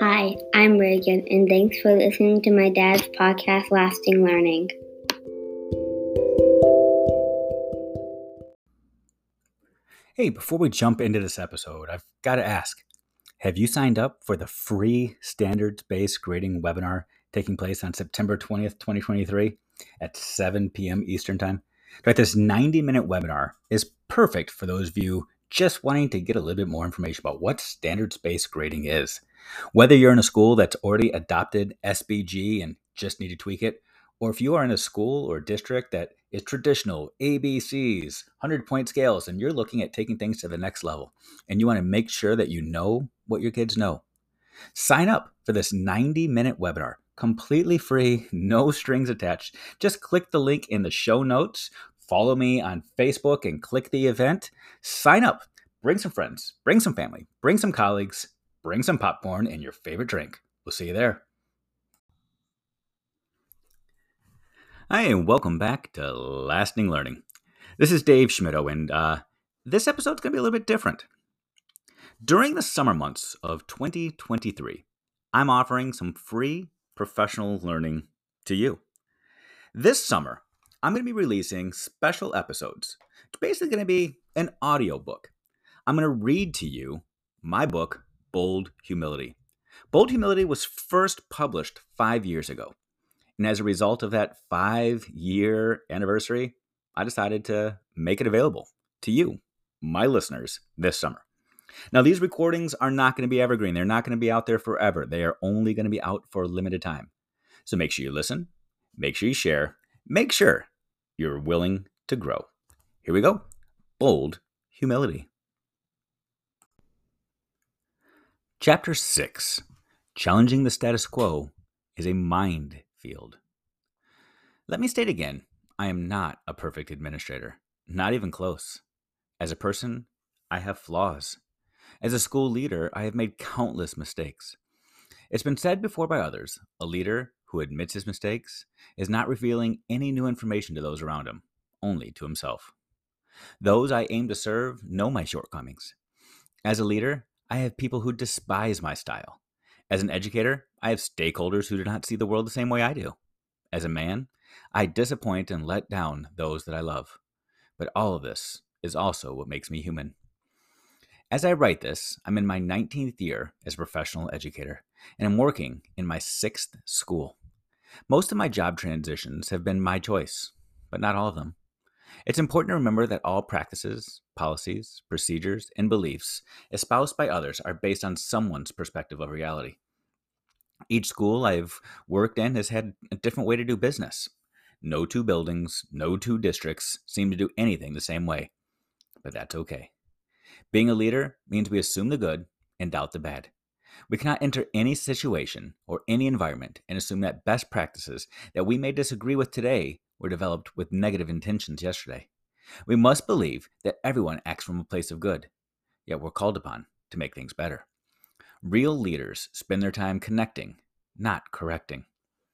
Hi, I'm Reagan, and thanks for listening to my dad's podcast, Lasting Learning. Hey, before we jump into this episode, I've got to ask, have you signed up for the free standards-based grading webinar taking place on September 20th, 2023 at 7 p.m. Eastern Time? Right, this 90-minute webinar is perfect for those of you just wanting to get a little bit more information about what standards-based grading is. Whether you're in a school that's already adopted SBG and just need to tweak it, or if you are in a school or district that is traditional ABCs, 100-point scales, and you're looking at taking things to the next level, and you want to make sure that you know what your kids know, sign up for this 90-minute webinar, completely free, no strings attached. Just click the link in the show notes, follow me on Facebook, and click the event. Sign up, bring some friends, bring some family, bring some colleagues, bring some popcorn and your favorite drink. We'll see you there. Hi, and welcome back to Lasting Learning. This is Dave Schmittou, and this episode's going to be a little bit different. During the summer months of 2023, I'm offering some free professional learning to you. This summer, I'm going to be releasing special episodes. It's basically going to be an audiobook. I'm going to read to you my book, Bold Humility. Bold Humility was first published 5 years ago. And as a result of that 5-year anniversary, I decided to make it available to you, my listeners, this summer. Now, these recordings are not going to be evergreen. They're not going to be out there forever. They are only going to be out for a limited time. So make sure you listen, make sure you share, make sure you're willing to grow. Here we go. Bold Humility. Chapter 6, Challenging the Status Quo is a Minefield. Let me state again, I am not a perfect administrator, not even close. As a person, I have flaws. As a school leader, I have made countless mistakes. It's been said before by others, a leader who admits his mistakes is not revealing any new information to those around him, only to himself. Those I aim to serve know my shortcomings. As a leader, I have people who despise my style. As an educator, I have stakeholders who do not see the world the same way I do. As a man, I disappoint and let down those that I love. But all of this is also what makes me human. As I write this, I'm in my 19th year as a professional educator, and I'm working in my 6th school. Most of my job transitions have been my choice, but not all of them. It's important to remember that all practices, policies, procedures, and beliefs espoused by others are based on someone's perspective of reality. Each school I've worked in has had a different way to do business. No two buildings, no two districts seem to do anything the same way, but that's okay. Being a leader means we assume the good and doubt the bad. We cannot enter any situation or any environment and assume that best practices that we may disagree with today were developed with negative intentions yesterday. We must believe that everyone acts from a place of good, yet we're called upon to make things better. Real leaders spend their time connecting, not correcting.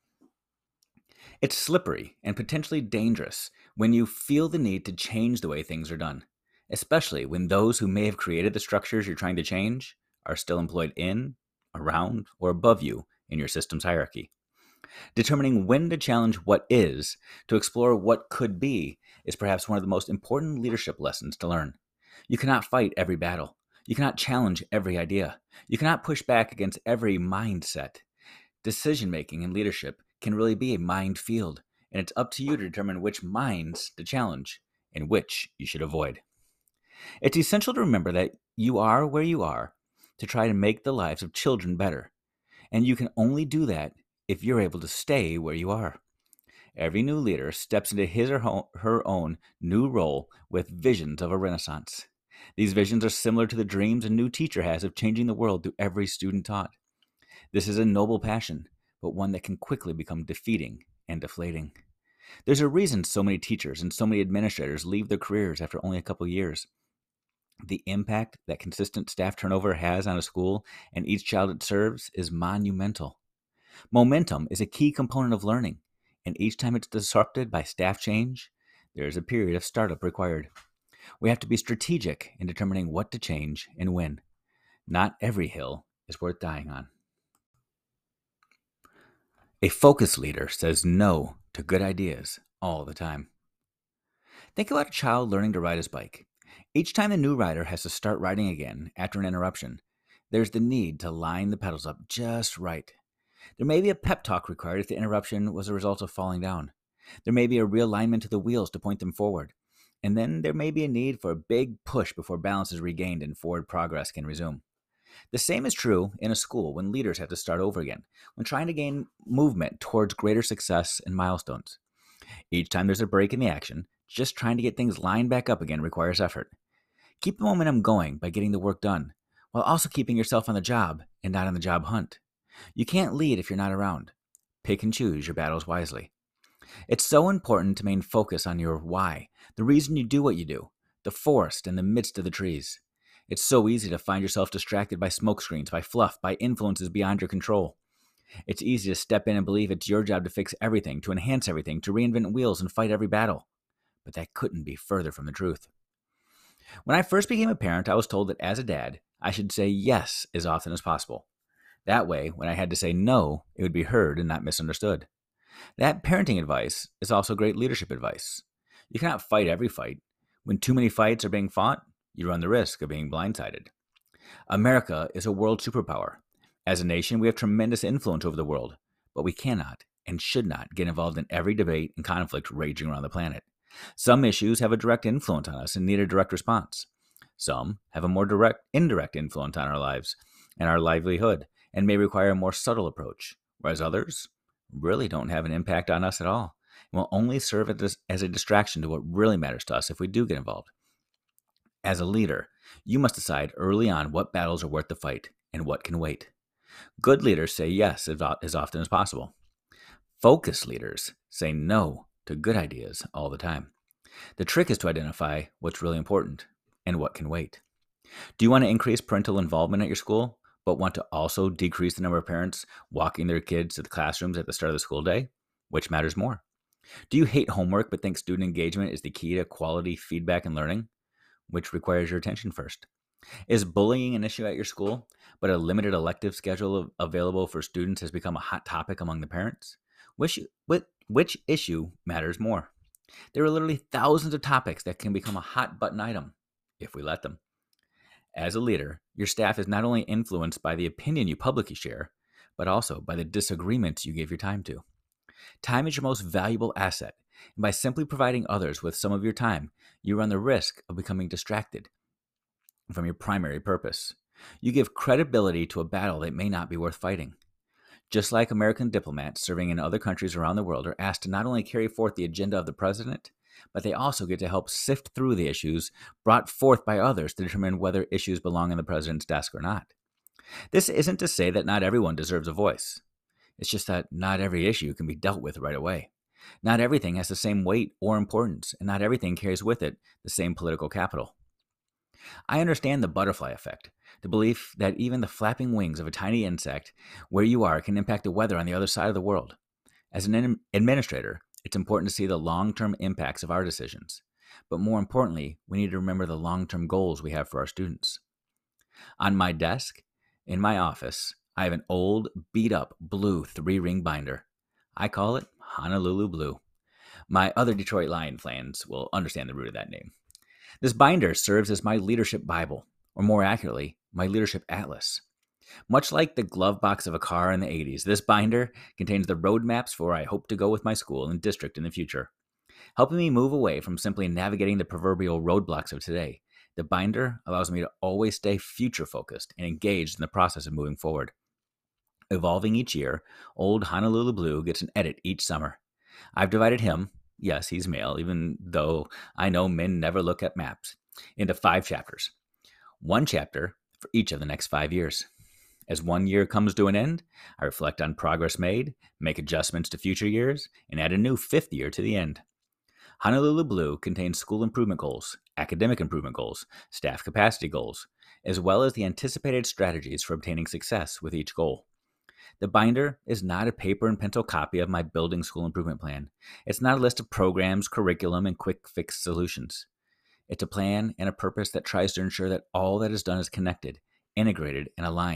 It's slippery and potentially dangerous when you feel the need to change the way things are done, especially when those who may have created the structures you're trying to change are still employed in, around, or above you in your system's hierarchy. Determining when to challenge what is to explore what could be is perhaps one of the most important leadership lessons to learn. You cannot fight every battle. You cannot challenge every idea. You cannot push back against every mindset. Decision-making and leadership can really be a minefield, and it's up to you to determine which minds to challenge and which you should avoid. It's essential to remember that you are where you are to try to make the lives of children better, and you can only do that if you're able to stay where you are. Every new leader steps into his or her own new role with visions of a renaissance. These visions are similar to the dreams a new teacher has of changing the world through every student taught. This is a noble passion, but one that can quickly become defeating and deflating. There's a reason so many teachers and so many administrators leave their careers after only a couple years. The impact that consistent staff turnover has on a school and each child it serves is monumental. Momentum is a key component of learning, and each time it's disrupted by staff change, there is a period of startup required. We have to be strategic in determining what to change and when. Not every hill is worth dying on. A focused leader says no to good ideas all the time. Think about a child learning to ride his bike. Each time the new rider has to start riding again after an interruption, there's the need to line the pedals up just right. There may be a pep talk required if the interruption was a result of falling down. There may be a realignment to the wheels to point them forward. And then there may be a need for a big push before balance is regained and forward progress can resume. The same is true in a school when leaders have to start over again, when trying to gain movement towards greater success and milestones. Each time there's a break in the action, just trying to get things lined back up again requires effort. Keep the momentum going by getting the work done, while also keeping yourself on the job and not on the job hunt. You can't lead if you're not around. Pick and choose your battles wisely. It's so important to maintain focus on your why, the reason you do what you do, the forest in the midst of the trees. It's so easy to find yourself distracted by smokescreens, by fluff, by influences beyond your control. It's easy to step in and believe it's your job to fix everything, to enhance everything, to reinvent wheels and fight every battle. But that couldn't be further from the truth. When I first became a parent, I was told that as a dad, I should say yes as often as possible. That way, when I had to say no, it would be heard and not misunderstood. That parenting advice is also great leadership advice. You cannot fight every fight. When too many fights are being fought, you run the risk of being blindsided. America is a world superpower. As a nation, we have tremendous influence over the world, but we cannot and should not get involved in every debate and conflict raging around the planet. Some issues have a direct influence on us and need a direct response. Some have a more indirect influence on our lives and our livelihood and may require a more subtle approach, whereas others really don't have an impact on us at all and will only serve as a distraction to what really matters to us if we do get involved. As a leader, you must decide early on what battles are worth the fight and what can wait. Good leaders say yes as often as possible. Focused leaders say no to good ideas all the time. The trick is to identify what's really important and what can wait. Do you want to increase parental involvement at your school, but want to also decrease the number of parents walking their kids to the classrooms at the start of the school day? Which matters more? Do you hate homework but think student engagement is the key to quality feedback and learning? Which requires your attention first? Is bullying an issue at your school, but a limited elective schedule available for students has become a hot topic among the parents? Which issue matters more? There are literally thousands of topics that can become a hot button item if we let them. As a leader, your staff is not only influenced by the opinion you publicly share, but also by the disagreements you give your time to. Time is your most valuable asset, and by simply providing others with some of your time, you run the risk of becoming distracted from your primary purpose. You give credibility to a battle that may not be worth fighting. Just like American diplomats serving in other countries around the world are asked to not only carry forth the agenda of the president, but they also get to help sift through the issues brought forth by others to determine whether issues belong on the president's desk or not. This isn't to say that not everyone deserves a voice. It's just that not every issue can be dealt with right away. Not everything has the same weight or importance, and not everything carries with it the same political capital. I understand the butterfly effect, the belief that even the flapping wings of a tiny insect where you are can impact the weather on the other side of the world. As an administrator, it's important to see the long-term impacts of our decisions. But more importantly, we need to remember the long-term goals we have for our students. On my desk, in my office, I have an old, beat-up blue 3-ring binder. I call it Honolulu Blue. My other Detroit Lion fans will understand the root of that name. This binder serves as my leadership Bible, or more accurately, my leadership atlas. Much like the glove box of a car in the 80s, this binder contains the roadmaps for where I hope to go with my school and district in the future. Helping me move away from simply navigating the proverbial roadblocks of today, the binder allows me to always stay future-focused and engaged in the process of moving forward. Evolving each year, old Honolulu Blue gets an edit each summer. I've divided him, yes, he's male, even though I know men never look at maps, into 5 chapters. 1 chapter for each of the next 5 years. As one year comes to an end, I reflect on progress made, make adjustments to future years, and add a new 5th year to the end. Honolulu Blue contains school improvement goals, academic improvement goals, staff capacity goals, as well as the anticipated strategies for obtaining success with each goal. The binder is not a paper and pencil copy of my building school improvement plan. It's not a list of programs, curriculum, and quick fix solutions. It's a plan and a purpose that tries to ensure that all that is done is connected, integrated, and aligned,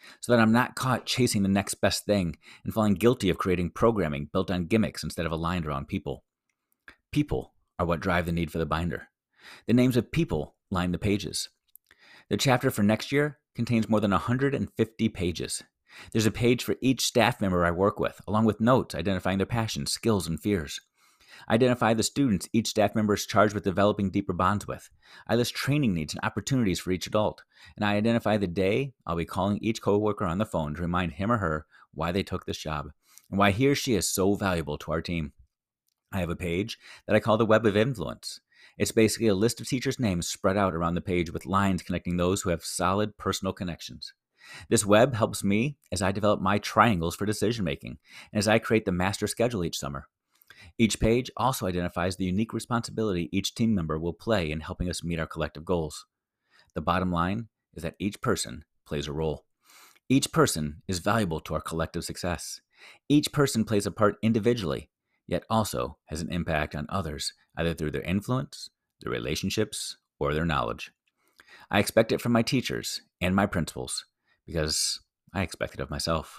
so that I'm not caught chasing the next best thing and falling guilty of creating programming built on gimmicks instead of aligned around people. People are what drive the need for the binder. The names of people line the pages. The chapter for next year contains more than 150 pages. There's a page for each staff member I work with, along with notes identifying their passions, skills, and fears. I identify the students each staff member is charged with developing deeper bonds with. I list training needs and opportunities for each adult. And I identify the day I'll be calling each coworker on the phone to remind him or her why they took this job and why he or she is so valuable to our team. I have a page that I call the Web of Influence. It's basically a list of teachers' names spread out around the page with lines connecting those who have solid personal connections. This web helps me as I develop my triangles for decision making and as I create the master schedule each summer. Each page also identifies the unique responsibility each team member will play in helping us meet our collective goals. The bottom line is that each person plays a role. Each person is valuable to our collective success. Each person plays a part individually, yet also has an impact on others, either through their influence, their relationships, or their knowledge. I expect it from my teachers and my principals because I expect it of myself.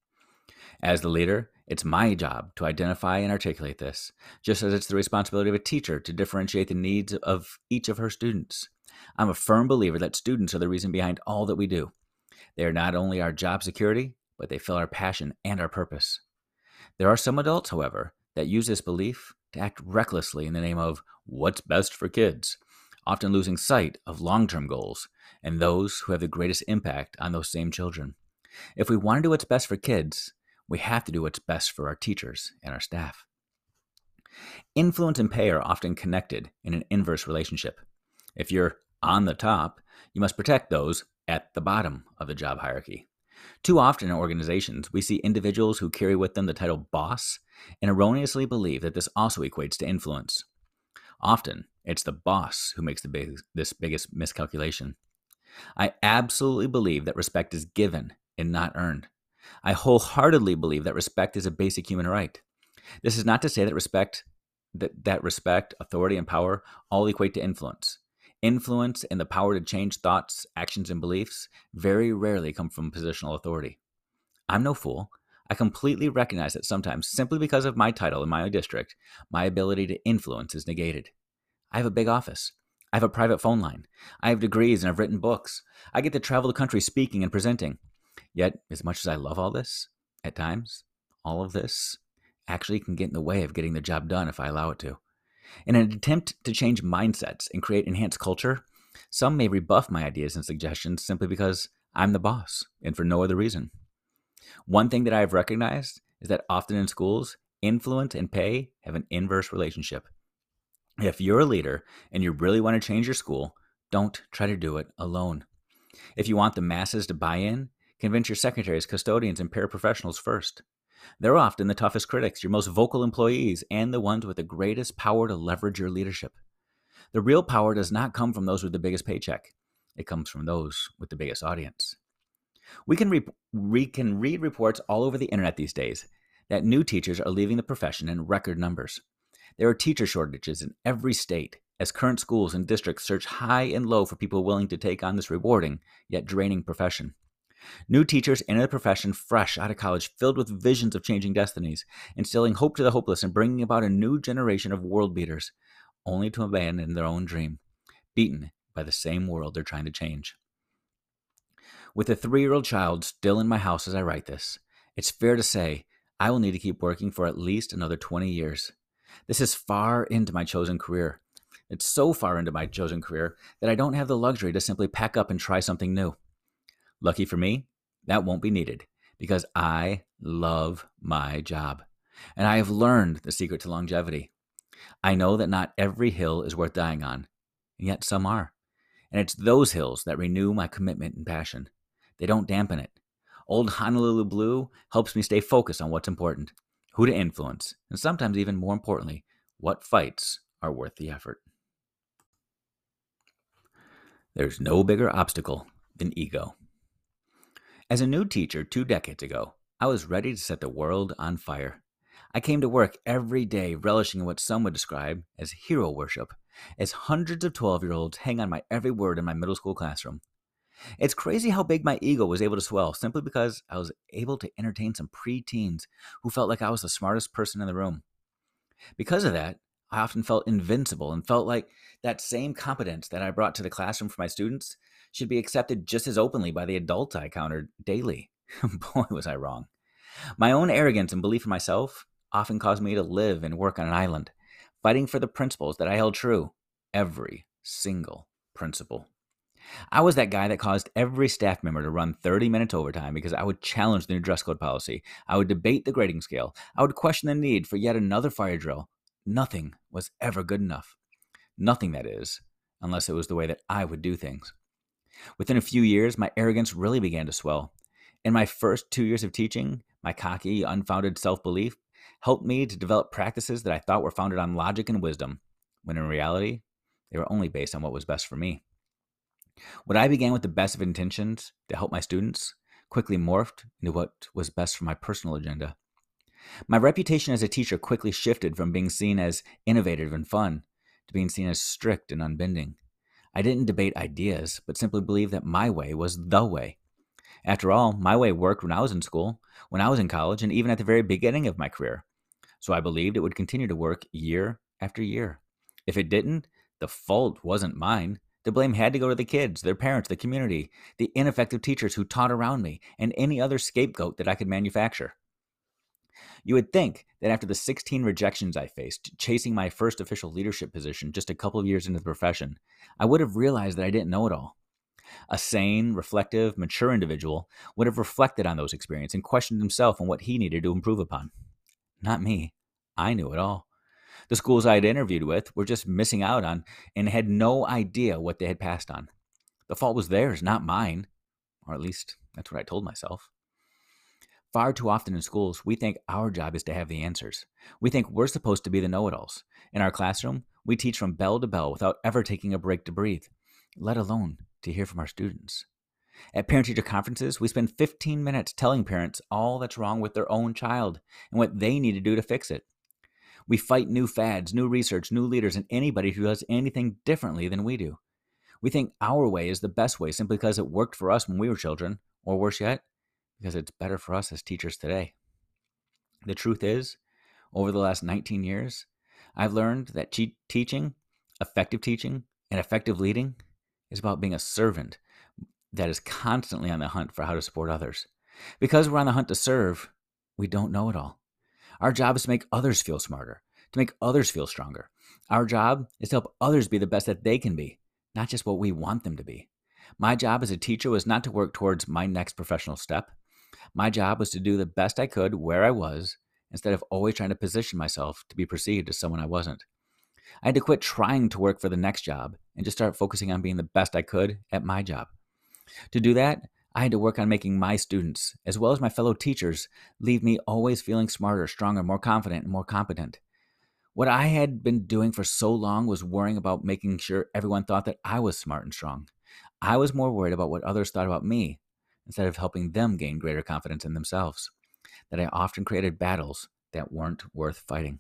As the leader, it's my job to identify and articulate this, just as it's the responsibility of a teacher to differentiate the needs of each of her students. I'm a firm believer that students are the reason behind all that we do. They are not only our job security, but they fill our passion and our purpose. There are some adults, however, that use this belief to act recklessly in the name of what's best for kids, often losing sight of long-term goals and those who have the greatest impact on those same children. If we want to do what's best for kids, we have to do what's best for our teachers and our staff. Influence and pay are often connected in an inverse relationship. If you're on the top, you must protect those at the bottom of the job hierarchy. Too often in organizations, we see individuals who carry with them the title boss and erroneously believe that this also equates to influence. Often, it's the boss who makes this biggest miscalculation. I absolutely believe that respect is given and not earned. I wholeheartedly believe that respect is a basic human right. This is not to say that respect, authority, and power all equate to influence. Influence and the power to change thoughts, actions, and beliefs very rarely come from positional authority. I'm no fool. I completely recognize that sometimes, simply because of my title in my district, my ability to influence is negated. I have a big office. I have a private phone line. I have degrees and I've written books. I get to travel the country speaking and presenting. Yet, as much as I love all this, at times, all of this actually can get in the way of getting the job done if I allow it to. In an attempt to change mindsets and create enhanced culture, some may rebuff my ideas and suggestions simply because I'm the boss and for no other reason. One thing that I have recognized is that often in schools, influence and pay have an inverse relationship. If you're a leader and you really want to change your school, don't try to do it alone. If you want the masses to buy in, convince your secretaries, custodians, and paraprofessionals first. They're often the toughest critics, your most vocal employees, and the ones with the greatest power to leverage your leadership. The real power does not come from those with the biggest paycheck. It comes from those with the biggest audience. We can read reports all over the internet these days that new teachers are leaving the profession in record numbers. There are teacher shortages in every state as current schools and districts search high and low for people willing to take on this rewarding yet draining profession. New teachers enter the profession fresh out of college, filled with visions of changing destinies, instilling hope to the hopeless and bringing about a new generation of world beaters, only to abandon their own dream, beaten by the same world they're trying to change. With a 3-year-old child still in my house as I write this, it's fair to say I will need to keep working for at least another 20 years. This is far into my chosen career. It's so far into my chosen career that I don't have the luxury to simply pack up and try something new. Lucky for me, that won't be needed because I love my job and I have learned the secret to longevity. I know that not every hill is worth dying on, and yet some are. And it's those hills that renew my commitment and passion. They don't dampen it. Old Honolulu Blue helps me stay focused on what's important, who to influence, and sometimes even more importantly, what fights are worth the effort. There's no bigger obstacle than ego. As a new teacher 2 decades ago, I was ready to set the world on fire. I came to work every day relishing in what some would describe as hero worship, as hundreds of 12-year-olds hang on my every word in my middle school classroom. It's crazy how big my ego was able to swell simply because I was able to entertain some preteens who felt like I was the smartest person in the room. Because of that, I often felt invincible and felt like that same competence that I brought to the classroom for my students should be accepted just as openly by the adults I encountered daily. Boy, was I wrong. My own arrogance and belief in myself often caused me to live and work on an island, fighting for the principles that I held true. Every single principle. I was that guy that caused every staff member to run 30 minutes overtime because I would challenge the new dress code policy. I would debate the grading scale. I would question the need for yet another fire drill. Nothing was ever good enough. Nothing, that is, unless it was the way that I would do things. Within a few years, my arrogance really began to swell. In my first 2 years of teaching, my cocky, unfounded self-belief helped me to develop practices that I thought were founded on logic and wisdom, when in reality, they were only based on what was best for me. What I began with the best of intentions to help my students quickly morphed into what was best for my personal agenda. My reputation as a teacher quickly shifted from being seen as innovative and fun to being seen as strict and unbending. I didn't debate ideas, but simply believed that my way was the way. After all, my way worked when I was in school, when I was in college, and even at the very beginning of my career. So I believed it would continue to work year after year. If it didn't, the fault wasn't mine. The blame had to go to the kids, their parents, the community, the ineffective teachers who taught around me, and any other scapegoat that I could manufacture. You would think that after the 16 rejections I faced, chasing my first official leadership position just a couple of years into the profession, I would have realized that I didn't know it all. A sane, reflective, mature individual would have reflected on those experiences and questioned himself on what he needed to improve upon. Not me. I knew it all. The schools I had interviewed with were just missing out on and had no idea what they had passed on. The fault was theirs, not mine. Or at least, that's what I told myself. Far too often in schools, we think our job is to have the answers. We think we're supposed to be the know-it-alls. In our classroom, we teach from bell to bell without ever taking a break to breathe, let alone to hear from our students. At parent-teacher conferences, we spend 15 minutes telling parents all that's wrong with their own child and what they need to do to fix it. We fight new fads, new research, new leaders, and anybody who does anything differently than we do. We think our way is the best way simply because it worked for us when we were children, or worse yet, because it's better for us as teachers today. The truth is, over the last 19 years, I've learned that teaching, and effective leading is about being a servant that is constantly on the hunt for how to support others. Because we're on the hunt to serve, we don't know it all. Our job is to make others feel smarter, to make others feel stronger. Our job is to help others be the best that they can be, not just what we want them to be. My job as a teacher was not to work towards my next professional step. My job was to do the best I could where I was, instead of always trying to position myself to be perceived as someone I wasn't. I had to quit trying to work for the next job and just start focusing on being the best I could at my job. To do that, I had to work on making my students, as well as my fellow teachers, leave me always feeling smarter, stronger, more confident, and more competent. What I had been doing for so long was worrying about making sure everyone thought that I was smart and strong. I was more worried about what others thought about me, instead of helping them gain greater confidence in themselves. That I often created battles that weren't worth fighting.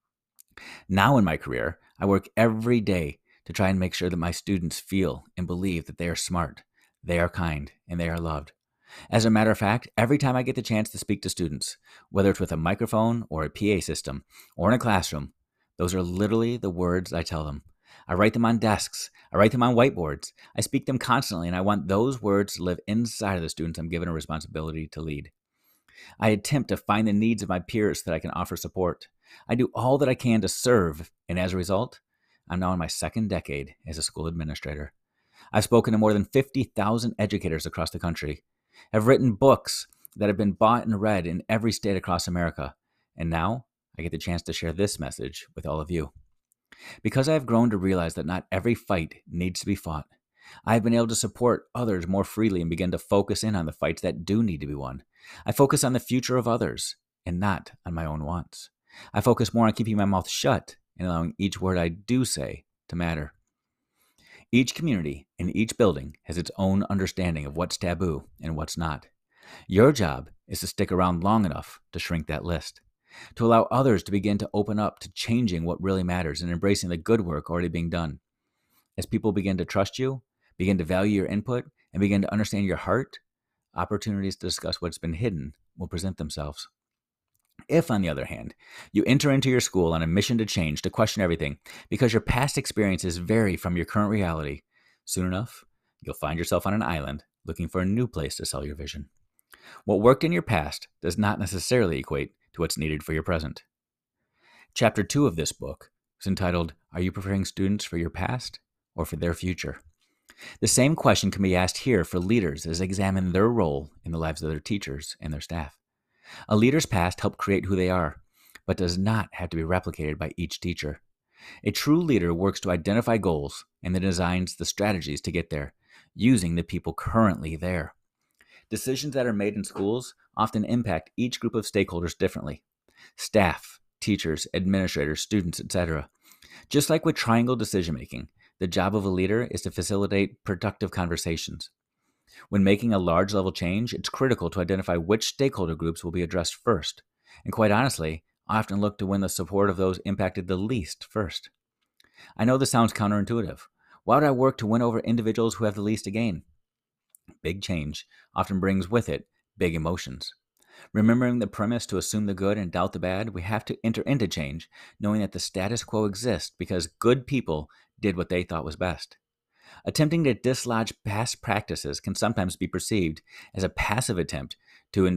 Now in my career, I work every day to try and make sure that my students feel and believe that they are smart, they are kind, and they are loved. As a matter of fact, every time I get the chance to speak to students, whether it's with a microphone or a PA system or in a classroom, those are literally the words I tell them. I write them on desks. I write them on whiteboards. I speak them constantly, and I want those words to live inside of the students I'm given a responsibility to lead. I attempt to find the needs of my peers so that I can offer support. I do all that I can to serve, and as a result, I'm now in my second decade as a school administrator. I've spoken to more than 50,000 educators across the country. I've written books that have been bought and read in every state across America. And now I get the chance to share this message with all of you. Because I have grown to realize that not every fight needs to be fought, I have been able to support others more freely and begin to focus in on the fights that do need to be won. I focus on the future of others and not on my own wants. I focus more on keeping my mouth shut and allowing each word I do say to matter. Each community and each building has its own understanding of what's taboo and what's not. Your job is to stick around long enough to shrink that list, to allow others to begin to open up to changing what really matters and embracing the good work already being done. As people begin to trust you, begin to value your input, and begin to understand your heart, opportunities to discuss what's been hidden will present themselves. If, on the other hand, you enter into your school on a mission to change, to question everything, because your past experiences vary from your current reality, soon enough, you'll find yourself on an island looking for a new place to sell your vision. What worked in your past does not necessarily equate to what's needed for your present. Chapter 2 of this book is entitled, Are You Preparing Students for Your Past or for Their Future? The same question can be asked here for leaders as they examine their role in the lives of their teachers and their staff. A leader's past helped create who they are, but does not have to be replicated by each teacher. A true leader works to identify goals and then designs the strategies to get there, using the people currently there. Decisions that are made in schools often impact each group of stakeholders differently. Staff, teachers, administrators, students, etc. Just like with triangle decision-making, the job of a leader is to facilitate productive conversations. When making a large-level change, it's critical to identify which stakeholder groups will be addressed first. And quite honestly, I often look to win the support of those impacted the least first. I know this sounds counterintuitive. Why would I work to win over individuals who have the least to gain? Big change often brings with it big emotions. Remembering the premise to assume the good and doubt the bad, we have to enter into change, knowing that the status quo exists because good people did what they thought was best. Attempting to dislodge past practices can sometimes be perceived as a passive attempt to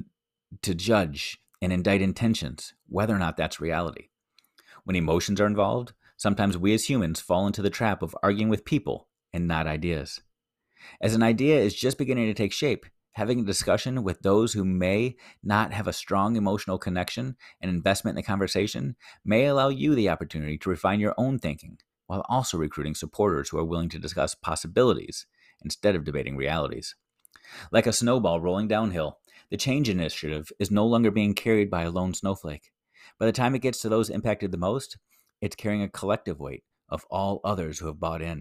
judge and indict intentions, whether or not that's reality. When emotions are involved, sometimes we as humans fall into the trap of arguing with people and not ideas. As an idea is just beginning to take shape, having a discussion with those who may not have a strong emotional connection and investment in the conversation may allow you the opportunity to refine your own thinking, while also recruiting supporters who are willing to discuss possibilities instead of debating realities. Like a snowball rolling downhill, the change initiative is no longer being carried by a lone snowflake. By the time it gets to those impacted the most, it's carrying a collective weight of all others who have bought in.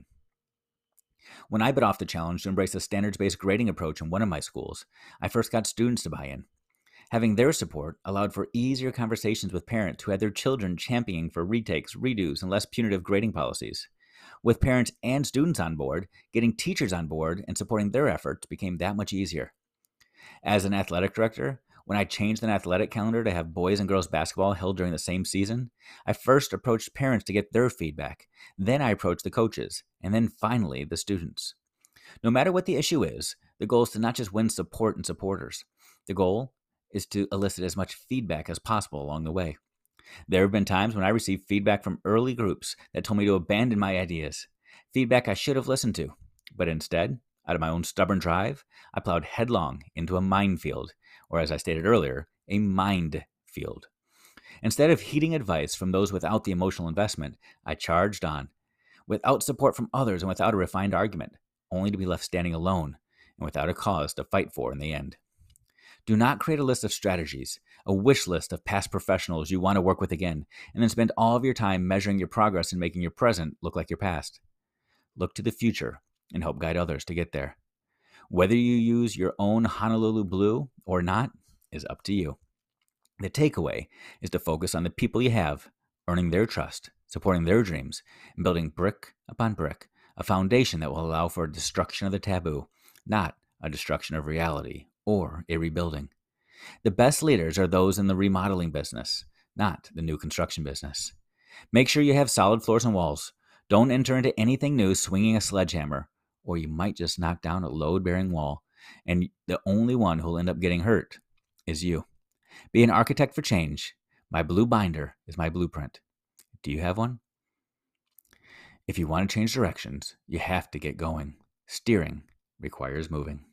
When I bit off the challenge to embrace a standards-based grading approach in one of my schools, I first got students to buy in. Having their support allowed for easier conversations with parents who had their children championing for retakes, redos, and less punitive grading policies. With parents and students on board, getting teachers on board and supporting their efforts became that much easier. As an athletic director, when I changed an athletic calendar to have boys and girls basketball held during the same season, I first approached parents to get their feedback. Then I approached the coaches, and then finally the students. No matter what the issue is, the goal is to not just win support and supporters. The goal is to elicit as much feedback as possible along the way. There have been times when I received feedback from early groups that told me to abandon my ideas, feedback I should have listened to, but instead, out of my own stubborn drive, I plowed headlong into a minefield, or as I stated earlier, a mind field. Instead of heeding advice from those without the emotional investment, I charged on, without support from others and without a refined argument, only to be left standing alone and without a cause to fight for in the end. Do not create a list of strategies, a wish list of past professionals you want to work with again, and then spend all of your time measuring your progress and making your present look like your past. Look to the future and help guide others to get there. Whether you use your own Honolulu Blue or not is up to you. The takeaway is to focus on the people you have, earning their trust, supporting their dreams, and building brick upon brick, a foundation that will allow for a destruction of the taboo, not a destruction of reality or a rebuilding. The best leaders are those in the remodeling business, not the new construction business. Make sure you have solid floors and walls. Don't enter into anything new swinging a sledgehammer, or you might just knock down a load-bearing wall, and the only one who'll end up getting hurt is you. Be an architect for change. My blue binder is my blueprint. Do you have one? If you want to change directions, you have to get going. Steering requires moving.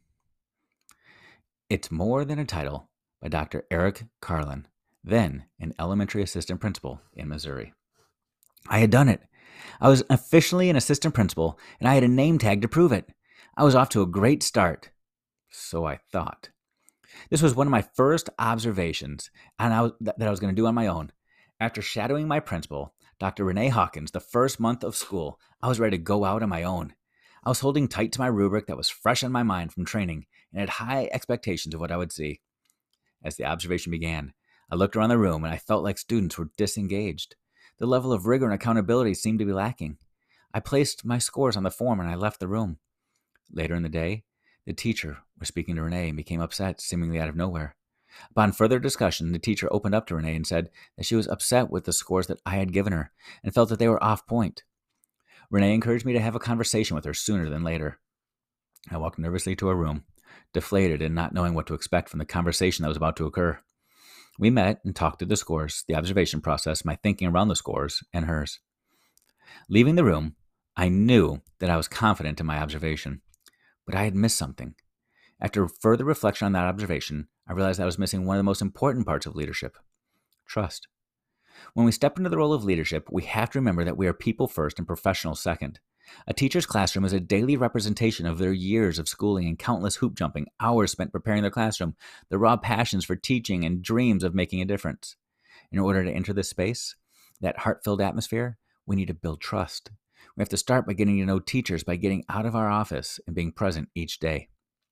It's More Than a Title by Dr. Eric Carlin, then an elementary assistant principal in Missouri. I had done it. I was officially an assistant principal, and I had a name tag to prove it. I was off to a great start. So I thought. This was one of my first observations that I was going to do on my own. After shadowing my principal, Dr. Renee Hawkins, the first month of school, I was ready to go out on my own. I was holding tight to my rubric that was fresh on my mind from training and had high expectations of what I would see. As the observation began, I looked around the room and I felt like students were disengaged. The level of rigor and accountability seemed to be lacking. I placed my scores on the form and I left the room. Later in the day, The teacher was speaking to Renee and became upset, seemingly out of nowhere. Upon further discussion, the teacher opened up to Renee and said that she was upset with the scores that I had given her and felt that they were off point. Renee encouraged me to have a conversation with her sooner than later. I walked nervously to her room, deflated and not knowing what to expect from the conversation that was about to occur. We met and talked through the scores, the observation process, my thinking around the scores, and hers. Leaving the room, I knew that I was confident in my observation, but I had missed something. After further reflection on that observation, I realized I was missing one of the most important parts of leadership: trust. When we step into the role of leadership, we have to remember that we are people first and professionals second. A teacher's classroom is a daily representation of their years of schooling and countless hoop jumping, hours spent preparing their classroom, their raw passions for teaching, and dreams of making a difference. In order to enter this space, that heart-filled atmosphere, we need to build trust. We have to start by getting to know teachers by getting out of our office and being present each day.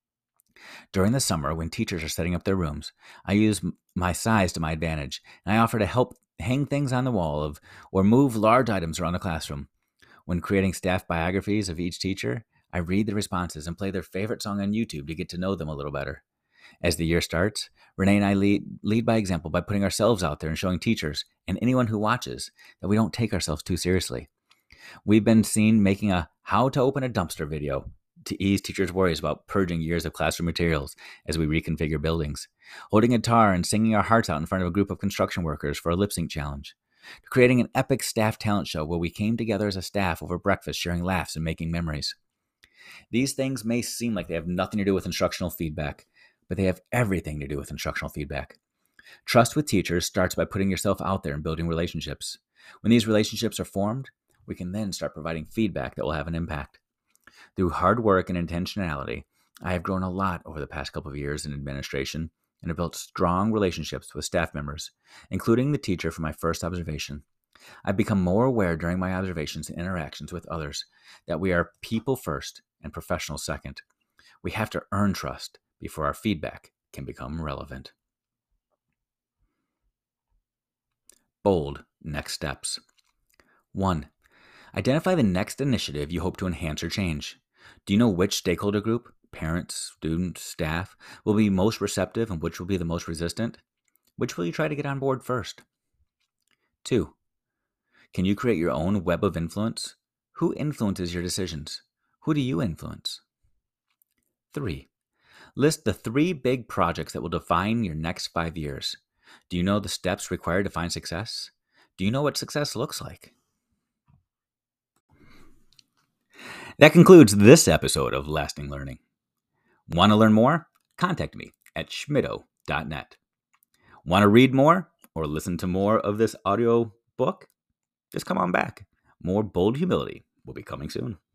During the summer, when teachers are setting up their rooms, I use my size to my advantage, and I offer to help hang things on the wall or move large items around the classroom. When creating staff biographies of each teacher, I read the responses and play their favorite song on YouTube to get to know them a little better. As the year starts, Renee and I lead by example by putting ourselves out there and showing teachers and anyone who watches that we don't take ourselves too seriously. We've been seen making a how to open a dumpster video to ease teachers' worries about purging years of classroom materials as we reconfigure buildings, holding a guitar and singing our hearts out in front of a group of construction workers for a lip sync challenge, to creating an epic staff talent show where we came together as a staff over breakfast, sharing laughs and making memories. These things may seem like they have nothing to do with instructional feedback, but they have everything to do with instructional feedback. Trust with teachers starts by putting yourself out there and building relationships. When these relationships are formed, we can then start providing feedback that will have an impact. Through hard work and intentionality, I have grown a lot over the past couple of years in administration and have built strong relationships with staff members, including the teacher from my first observation. I've become more aware during my observations and interactions with others that we are people first and professionals second. We have to earn trust before our feedback can become relevant. Bold next steps. 1. Identify the next initiative you hope to enhance or change. Do you know which stakeholder group, parents, students, staff, will be most receptive and which will be the most resistant? Which will you try to get on board first? 2. Can you create your own web of influence? Who influences your decisions? Who do you influence? 3. List the 3 big projects that will define your next 5 years. Do you know the steps required to find success? Do you know what success looks like? That concludes this episode of Lasting Learning. Want to learn more? Contact me at schmitto.net. Want to read more or listen to more of this audio book? Just come on back. More Bold Humility will be coming soon.